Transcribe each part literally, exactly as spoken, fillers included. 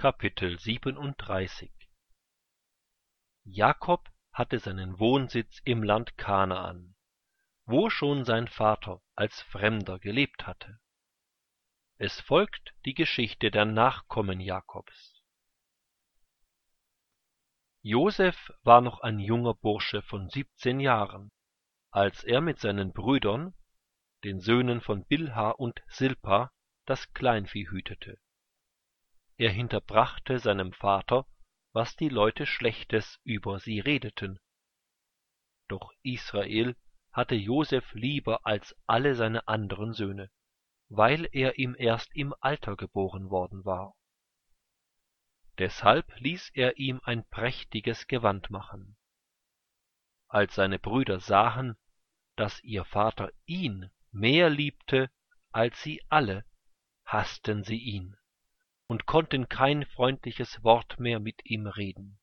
Kapitel siebenunddreißig. Jakob hatte seinen Wohnsitz im Land Kanaan, wo schon sein Vater als Fremder gelebt hatte. Es folgt die Geschichte der Nachkommen Jakobs. Josef war noch ein junger Bursche von siebzehn Jahren, als er mit seinen Brüdern, den Söhnen von Bilha und Silpa, das Kleinvieh hütete. Er hinterbrachte seinem Vater, was die Leute Schlechtes über sie redeten. Doch Israel hatte Josef lieber als alle seine anderen Söhne, weil er ihm erst im Alter geboren worden war. Deshalb ließ er ihm ein prächtiges Gewand machen. Als seine Brüder sahen, dass ihr Vater ihn mehr liebte als sie alle, hassten sie ihn und konnten kein freundliches Wort mehr mit ihm reden.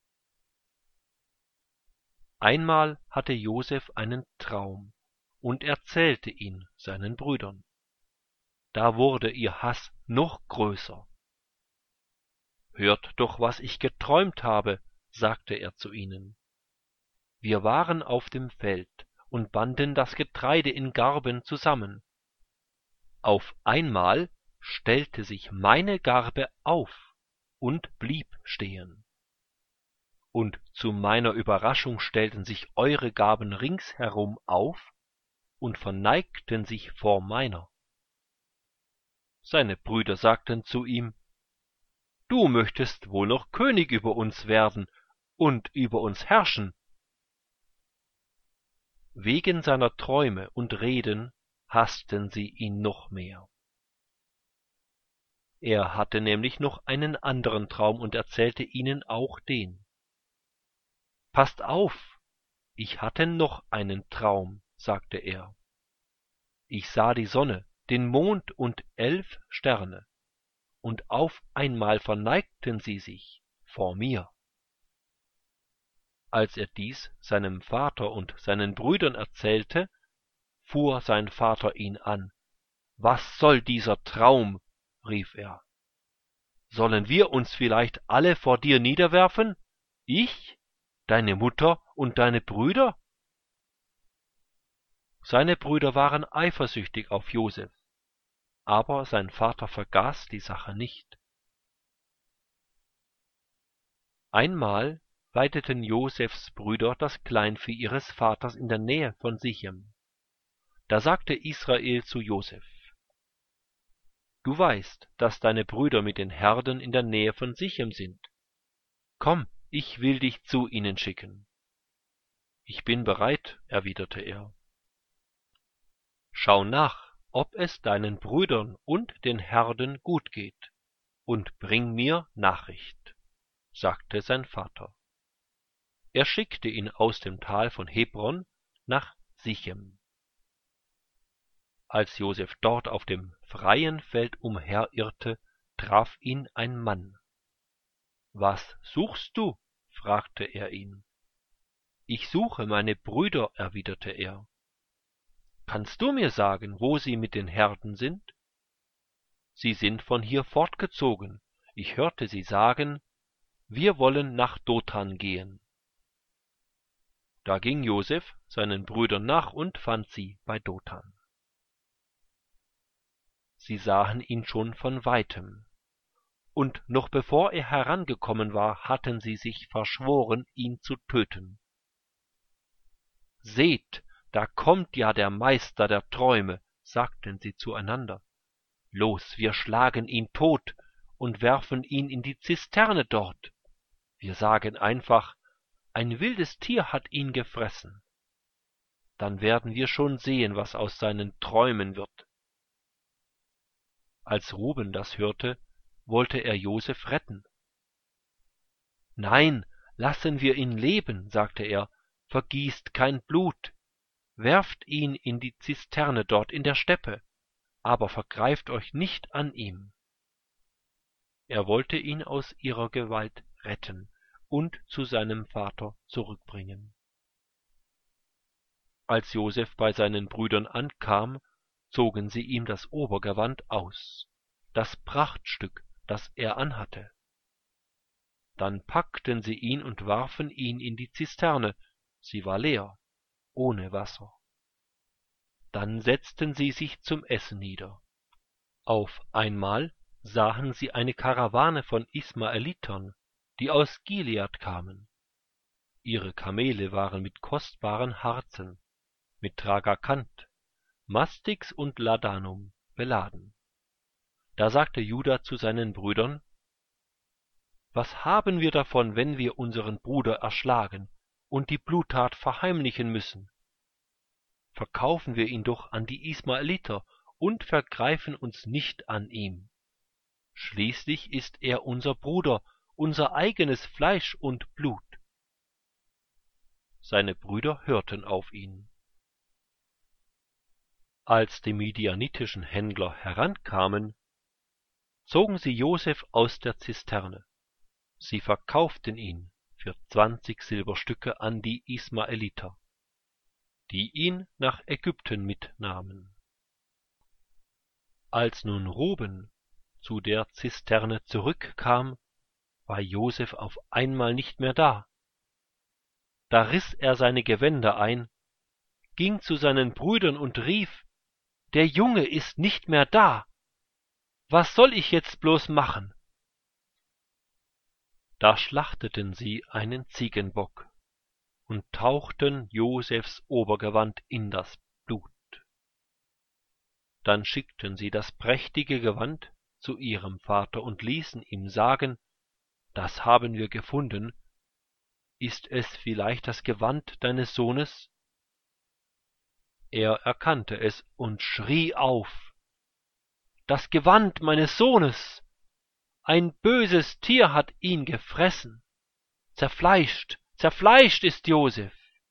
Einmal hatte Josef einen Traum und erzählte ihn seinen Brüdern. Da wurde ihr Hass noch größer. »Hört doch, was ich geträumt habe«, sagte er zu ihnen. »Wir waren auf dem Feld und banden das Getreide in Garben zusammen. Auf einmal stellte sich meine Garbe auf und blieb stehen. Und zu meiner Überraschung stellten sich eure Garben ringsherum auf und verneigten sich vor meiner. Seine Brüder sagten zu ihm: »Du möchtest wohl noch König über uns werden und über uns herrschen.« Wegen seiner Träume und Reden hassten sie ihn noch mehr. Er hatte nämlich noch einen anderen Traum und erzählte ihnen auch den. »Passt auf, ich hatte noch einen Traum«, sagte er. »Ich sah die Sonne, den Mond und elf Sterne, und auf einmal verneigten sie sich vor mir.« Als er dies seinem Vater und seinen Brüdern erzählte, fuhr sein Vater ihn an. »Was soll dieser Traum?« rief er. »Sollen wir uns vielleicht alle vor dir niederwerfen? Ich, deine Mutter und deine Brüder?« Seine Brüder waren eifersüchtig auf Josef, aber sein Vater vergaß die Sache nicht. Einmal weideten Josefs Brüder das Kleinvieh ihres Vaters in der Nähe von Sichem. Da sagte Israel zu Josef: »Du weißt, dass deine Brüder mit den Herden in der Nähe von Sichem sind. Komm, ich will dich zu ihnen schicken.« »Ich bin bereit«, erwiderte er. »Schau nach, ob es deinen Brüdern und den Herden gut geht, und bring mir Nachricht«, sagte sein Vater. Er schickte ihn aus dem Tal von Hebron nach Sichem. Als Josef dort auf dem freien Feld umherirrte, traf ihn ein Mann. »Was suchst du?« fragte er ihn. »Ich suche meine Brüder«, erwiderte er. »Kannst du mir sagen, wo sie mit den Herden sind?« »Sie sind von hier fortgezogen. Ich hörte sie sagen, wir wollen nach Dothan gehen.« Da ging Josef seinen Brüdern nach und fand sie bei Dothan. Sie sahen ihn schon von weitem, und noch bevor er herangekommen war, hatten sie sich verschworen, ihn zu töten. »Seht, da kommt ja der Meister der Träume«, sagten sie zueinander. »Los, wir schlagen ihn tot und werfen ihn in die Zisterne dort. Wir sagen einfach, ein wildes Tier hat ihn gefressen. Dann werden wir schon sehen, was aus seinen Träumen wird.« Als Ruben das hörte, wollte er Josef retten. »Nein, lassen wir ihn leben«, sagte er, »vergießt kein Blut. Werft ihn in die Zisterne dort in der Steppe, aber vergreift euch nicht an ihm.« Er wollte ihn aus ihrer Gewalt retten und zu seinem Vater zurückbringen. Als Josef bei seinen Brüdern ankam, zogen sie ihm das Obergewand aus, das Prachtstück, das er anhatte, Dann packten sie ihn und warfen ihn in die Zisterne, sie war leer, ohne Wasser. Dann setzten sie sich zum Essen nieder. Auf einmal sahen sie eine Karawane von Ismaelitern, die aus Gilead kamen. Ihre Kamele waren mit kostbaren Harzen, mit Tragakanth, Mastix und Ladanum beladen. Da sagte Juda zu seinen Brüdern: Was haben wir davon, wenn wir unseren Bruder erschlagen und die Bluttat verheimlichen müssen? Verkaufen wir ihn doch an die Ismaeliter und vergreifen uns nicht an ihm. Schließlich ist er unser Bruder, unser eigenes Fleisch und Blut. Seine Brüder hörten auf ihn. Als die midianitischen Händler herankamen, zogen sie Joseph aus der Zisterne. Sie verkauften ihn für zwanzig Silberstücke an die Ismaeliter, die ihn nach Ägypten mitnahmen. Als nun Ruben zu der Zisterne zurückkam, war Joseph auf einmal nicht mehr da. Da riß er seine Gewänder ein, ging zu seinen Brüdern und rief: Der Junge ist nicht mehr da! Was soll ich jetzt bloß machen? Da schlachteten sie einen Ziegenbock und tauchten Josephs Obergewand in das Blut. Dann schickten sie das prächtige Gewand zu ihrem Vater und ließen ihm sagen: Das haben wir gefunden. Ist es vielleicht das Gewand deines Sohnes? Er erkannte es und schrie auf: Das Gewand meines Sohnes! Ein böses Tier hat ihn gefressen. Zerfleischt, zerfleischt ist Joseph.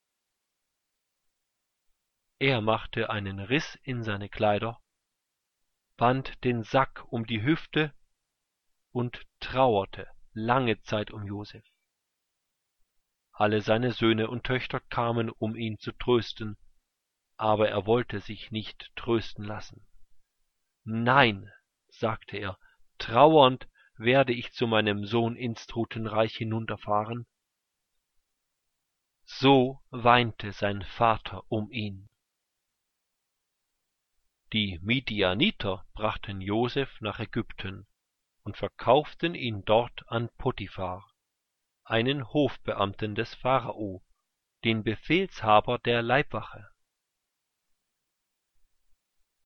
Er machte einen Riss in seine Kleider, band den Sack um die Hüfte und trauerte lange Zeit um Joseph. Alle seine Söhne und Töchter kamen, um ihn zu trösten, aber er wollte sich nicht trösten lassen. Nein, sagte er, trauernd werde ich zu meinem Sohn ins Totenreich hinunterfahren. So weinte sein Vater um ihn. Die Midianiter brachten Joseph nach Ägypten und verkauften ihn dort an Potiphar, einen Hofbeamten des Pharao, den Befehlshaber der Leibwache.